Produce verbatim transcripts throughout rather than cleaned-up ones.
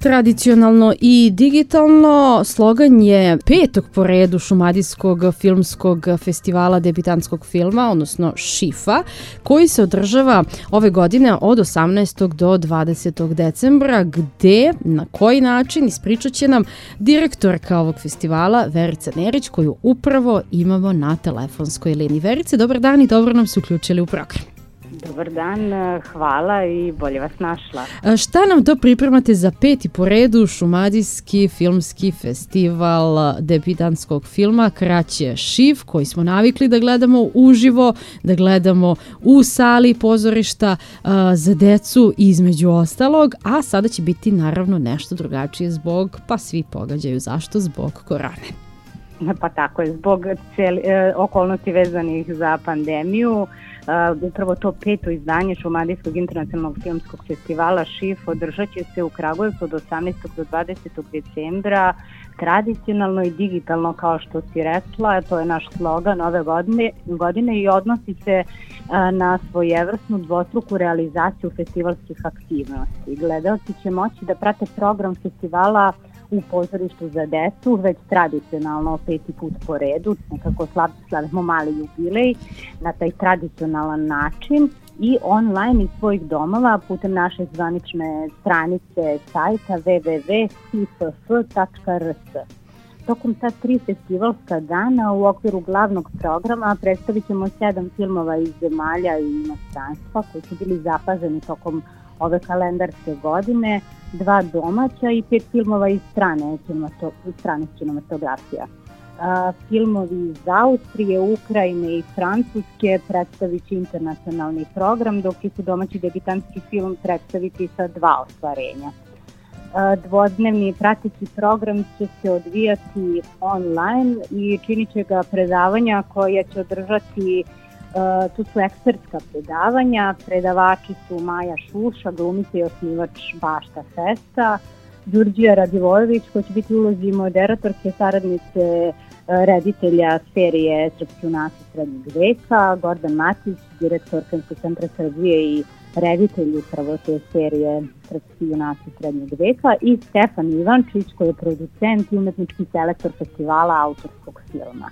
Tradicionalno i digitalno slogan je petog po redu Šumadijskog filmskog festivala debitantskog filma, odnosno ŠIFA, koji se održava ove godine od osamnaestog do dvadesetog decembra, gde, na koji način, ispričat će nam direktorka ovog festivala Verica Nerić, koju upravo imamo na telefonskoj liniji. Verice, dobar dan i dobro nam se uključili u program. Dobar dan, hvala i bolje vas našla. Šta nam to pripremate za peti po redu Šumadijski filmski festival debitantskog filma, kraće ŠIF, koji smo navikli da gledamo uživo, da gledamo u sali pozorišta za decu između ostalog, a sada će biti naravno nešto drugačije zbog, pa svi pogađaju zašto, zbog korone. Pa tako je, zbog cijeli, e, okolnosti vezanih za pandemiju. Uh, upravo to peto izdanje Šumadijskog internacionalnog filmskog festivala ŠIF održat će se u Kragujevcu od osamnaestog do dvadesetog decembra, tradicionalno i digitalno, kao što si rekla. To je naš slogan ove godine, godine i odnosi se uh, na svojevrsnu dvostruku realizaciju festivalskih aktivnosti. Gledaoci će moći da prate program festivala u pozorištu za decu, već tradicionalno peti put po redu, nekako slavimo mali jubilej na taj tradicionalan način i online iz svojih domova putem naše zvanične stranice sajta w w w tačka s i f f tačka r s. Tokom ta tri festivalska dana u okviru glavnog programa predstavit ćemo sedam filmova iz zemalja i inostranstva koji su bili zapaženi tokom ove kalendarske godine, dva domaća i pet filmova iz strane, strane kinematografija. A, filmovi iz Austrije, Ukrajine i Francuske predstavit će internacionalni program, dok će se domaći debitantski film predstaviti sa dva ostvarenja. A, dvodnevni prateći program će se odvijati online i činit će ga predavanja koja će održati. Uh, tu su ekspertska predavanja, predavači su Maja Šuša, glumica i osnivač Bašta Festa, Đurđija Radivojević, koja će biti u ulozi moderatorke, saradnice uh, reditelja serije Srpski junaci srednjeg veka, Gordan Matić, direktor Filmskog centra Srbije i reditelj upravo te serije Srpski junaci srednjeg veka, i Stefan Ivančić, koji je producent i umetnički selektor festivala autorskog filma.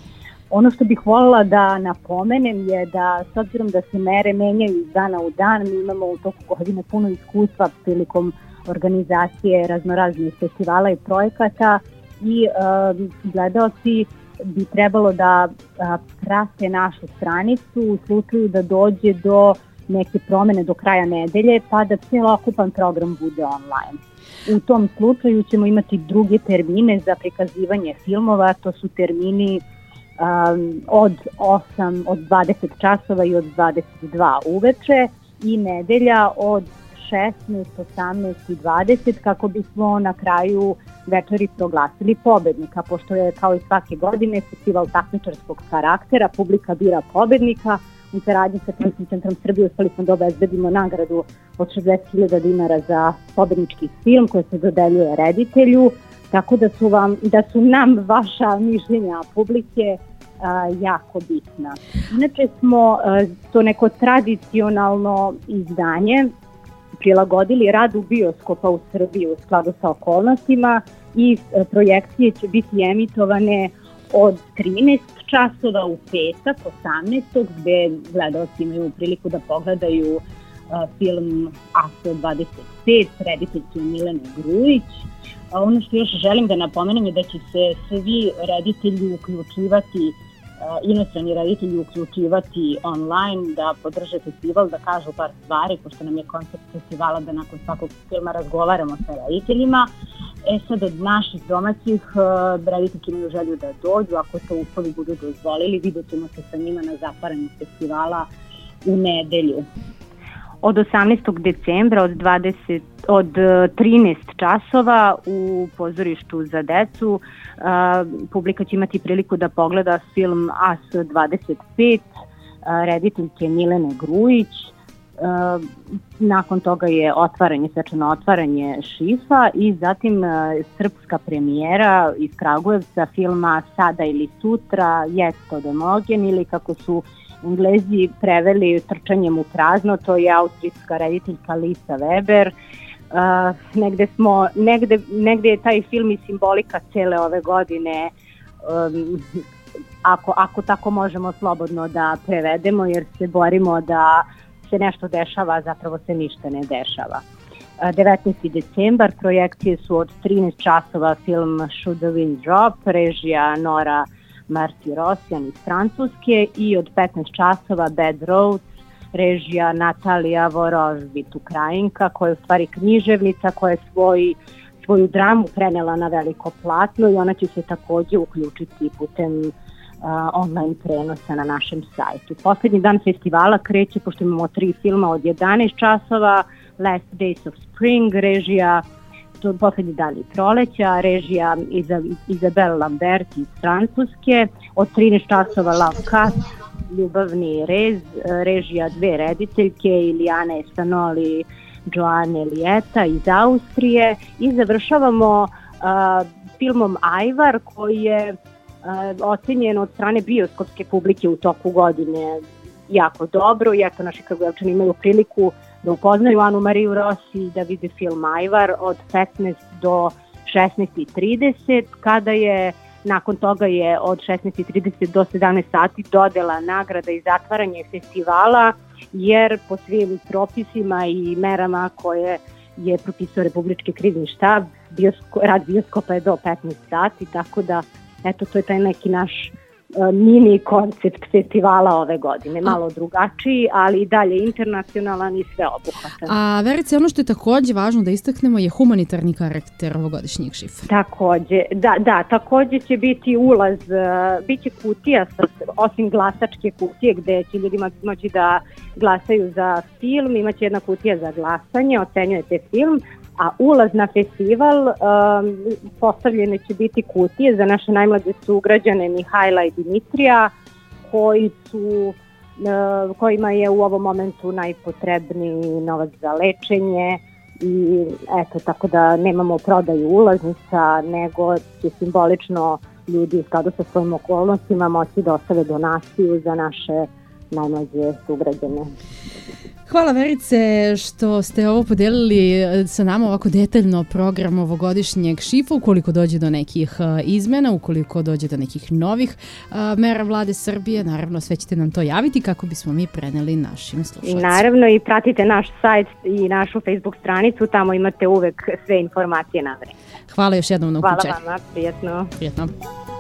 Ono što bih voljela da napomenem je da, s obzirom da se mere menjaju iz dana u dan, mi imamo u toku godine puno iskustva prilikom organizacije raznoraznih festivala i projekata i uh, gledaoci bi trebalo da uh, prate našu stranicu u slučaju da dođe do neke promene do kraja nedelje, pa da celokupan program bude online. U tom slučaju ćemo imati druge termine za prikazivanje filmova, to su termini Um, od osam, od dvadeset časova i od dvadeset dva uveče i nedelja od šesnaest, osamnaest i dvadeset, kako bismo na kraju večeri proglasili pobednika, pošto je kao i svake godine festival takmičarskog karaktera, publika bira pobednika. U saradnji sa Filmskim centrom Srbije uspeli smo da obezbedimo nagradu od šezdeset hiljada dinara za pobednički film koji se dodeljuje reditelju. Tako da su, vam, da su nam vaša mišljenja publike a, jako bitna. Inače smo a, to neko tradicionalno izdanje prilagodili radu bioskopa u Srbiji u skladu sa okolnostima i a, projekcije će biti emitovane od trinaest časova u petak, osamnaestog gde gledaoci imaju priliku da pogledaju a, film A S dvadeset pet, rediteljke Milene Grujić. A ono što još želim da napomenem je da će se svi reditelji uključivati, uh, inostrani reditelji uključivati online, da podrže festival, da kažu par stvari, pošto nam je koncept festivala da nakon svakog filma razgovaramo sa rediteljima. E sad, od naših domaćih uh, rediteljki imaju želju da dođu, ako to uslovi budu dozvolili, vidjet ćemo se sa njima na zatvaranju festivala u nedelju. Od osamnaestog decembra od, dvadeset, od trinaest časova u pozorištu za decu uh, publika će imati priliku da pogleda film A S dvadeset pet uh, rediteljke Milene Grujić. Uh, nakon toga je otvaranje, svečano otvaranje ŠIF-a i zatim uh, srpska premijera iz Kragujevca filma Sada ili sutra, Jest odemogen, ili kako su Englezi preveli Trčanjem u prazno, to je austrijska rediteljka Lisa Weber. Uh, negde, smo, negde, negde je taj film i simbolika cele ove godine, um, ako, ako tako možemo slobodno da prevedemo, jer se borimo da se nešto dešava, a zapravo se ništa ne dešava. devetnaesti decembar, projekcije su od trinaest časova film Should the Wind Drop, režija Nora Martirosyan iz Francuske, i od petnaest časova Bad Roads, režija Natalija Vorozbit, Ukrajinka, koja je u stvari književnica koja je svoj, svoju dramu prenela na veliko platno i ona će se takođe uključiti putem uh, online prenosa na našem sajtu. Poslednji dan festivala kreće, pošto imamo tri filma, od jedanaest časova, Last Days of Spring, režija Poslednji dani proleća, režija Izabel Lambert iz Francuske, od trinaest časova Love Cut, Ljubavni rez, režija dve rediteljke, Ilijane Estanoli, Joane Lijeta iz Austrije, i završavamo uh, filmom Ajvar, koji je uh, ocenjen od strane bioskopske publike u toku godine jako dobro, i eto naši Kragujevčani imaju priliku da upoznaju Anu Mariju Rossi i da vide film Ajvar od petnaest do šesnaest i trideset, kada je nakon toga je od šesnaest i trideset do sedamnaest sati dodela nagrada i zatvaranje festivala, jer po svim propisima i merama koje je propisao Republički krizni štab, biosko, rad bioskopa je do petnaest sati, tako da eto, to je taj neki naš mini koncept festivala ove godine, malo drugačiji, ali i dalje internacionalan i sveobuhvatan. A Verice, ono što je takođe važno da istaknemo je humanitarni karakter ovogodišnjeg Šifa. Takođe, da, da, takođe će biti ulaz, bit će kutija, osim glasačke kutije gde će ljudima moći da glasaju za film, imaće jedna kutija za glasanje, ocenjujete film, a ulaz na festival, um, postavljene će biti kutije za naše najmlađe sugrađane Mihajla i Dimitrija, koji su, uh, kojima je u ovom momentu najpotrebniji novac za lečenje, i eto, tako da nemamo prodaju ulaznica, nego će simbolično ljudi u skladu sa svojim okolnostima moći da ostave donaciju za naše najmlađe sugrađane. Hvala Verice što ste ovo podelili sa nama ovako detaljno program ovogodišnjeg Šifa. Ukoliko dođe do nekih izmena, ukoliko dođe do nekih novih mera Vlade Srbije, naravno sve ćete nam to javiti kako bismo mi preneli našim slušalcima. Naravno, i pratite naš sajt i našu Facebook stranicu, tamo imate uvek sve informacije na vreme. Hvala još jednom na uključenju. Hvala vama, prijatno. Prijatno.